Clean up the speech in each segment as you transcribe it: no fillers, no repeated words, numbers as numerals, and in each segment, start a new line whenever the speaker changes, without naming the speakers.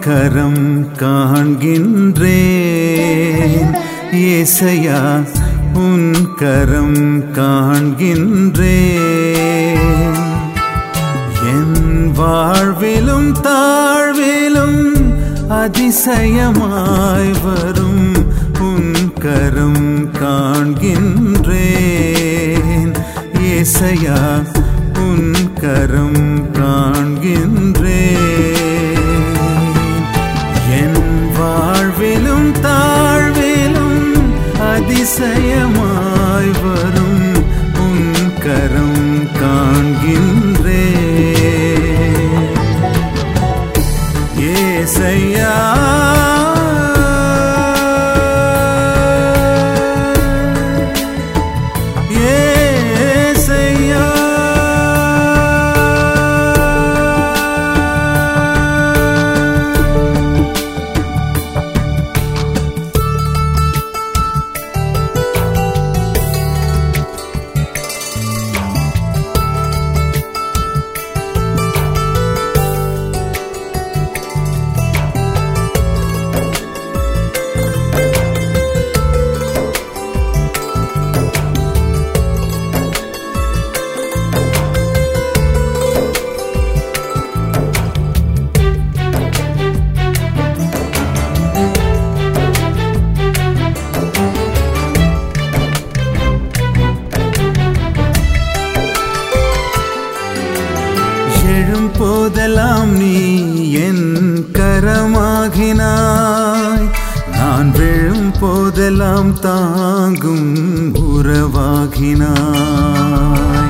கரம் காண்கின்றேன் ஏசையா உன் கரம் காண்கின்றேன் என் வாழ்விலும் தாழ்விலும் அதிசயமாய் வரும் உன் கரம் காண்கின்றேன் ஏசையா உன் கரம் காண்கின்றேன் என் வாழ்விலும் தாழ்விலும் அதிசயமாய் வரும் உன் கரம் காண்கின்றேன் ஏசையா போதெல்லாம் நீ என் கரமாகினாய் நான் விழும் போதெல்லாம் தாங்கும் உறவாகினாய்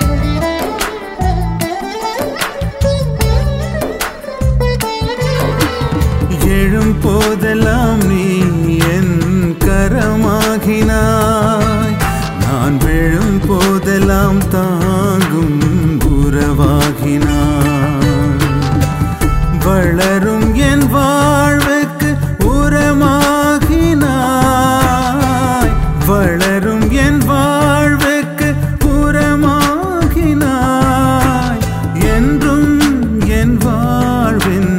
எழும் போதெல்லாம் நீ என் கரமாகினாய் நான் விழும் போதெல்லாம் தாங்கும் உறவாகினாய் வளரும் என் வாழ்வுக்கு உரமாகினாய் வளரும் என் வாழ்வுக்கு உரமாகினாய் என்றும் என் வாழ்வின்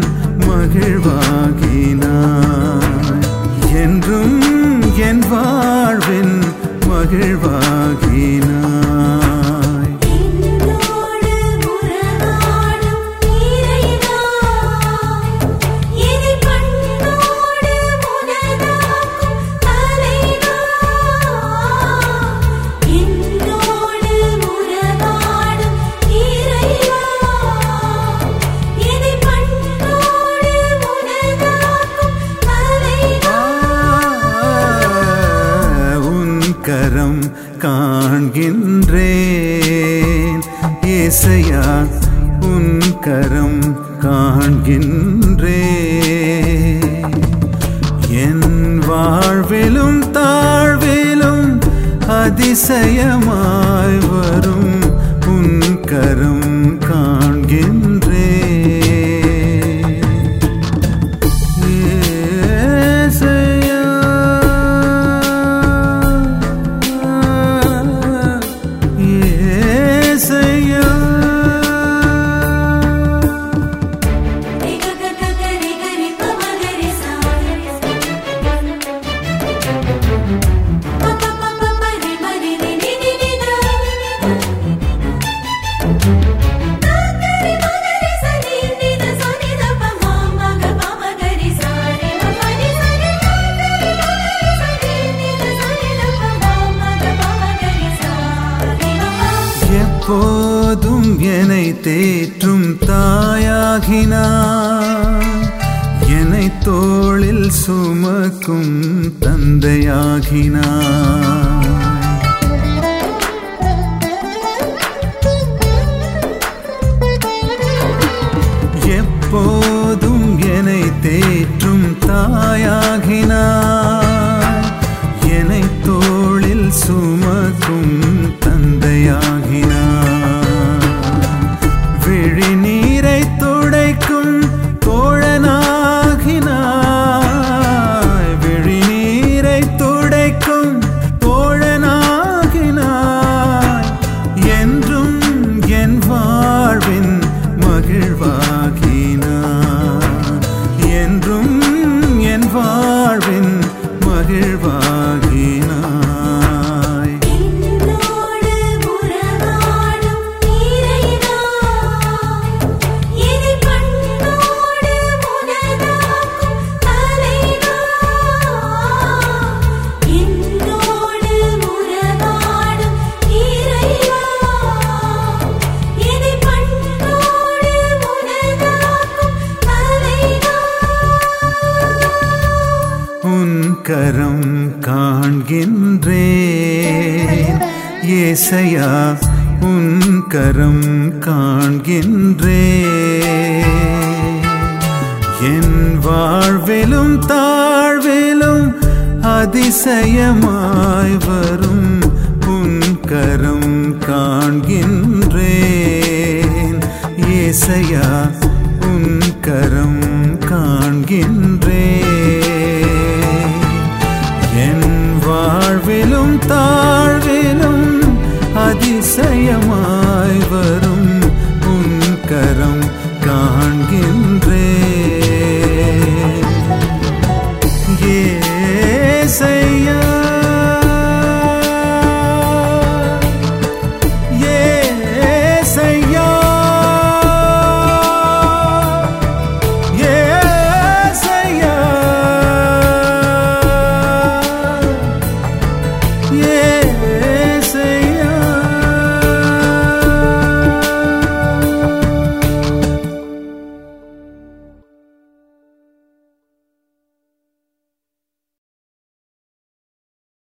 மகிழ்வாகினாய் என்றும் என் வாழ்வின் மகிழ்வாகினாய் கரம் காண்கின்றேன் ஏசையா உன் கரம் காண்கின்றேன் என் வாழ்விலும் தாழ்விலும் அதிசயமாய் வரும் உன் கரம் காண்கின்றேன் எப்போதும் என்னை தேற்றும் தாயாகினாய் என்னை தோளில் சுமக்கும் தந்தையாகினாய் எப்போதும் என்னை தேற்றும் தாயாகினாய் என்னை தோளில் சுமக்கும் தந்தையாகினாய் விழிநீரை துடைக்கும் தோழனாகினாய் விழிநீரை துடைக்கும் தோழனாகினாய் என்றும் என் வாழ்வின் மகிழ்வாகினாய் காண்கின்றேன் ஏசையா உன் கரம் காண்கின்றேன் என் வாழ்விலும் தாழ்விலும் அதிசயமாய் வரும் உன் கரம் காண்கின்றேன் ஏசையா உன் கரம் காண்கின்றேன் என் வாழ்விலும் தாழ்விலும் அதிசயமாய்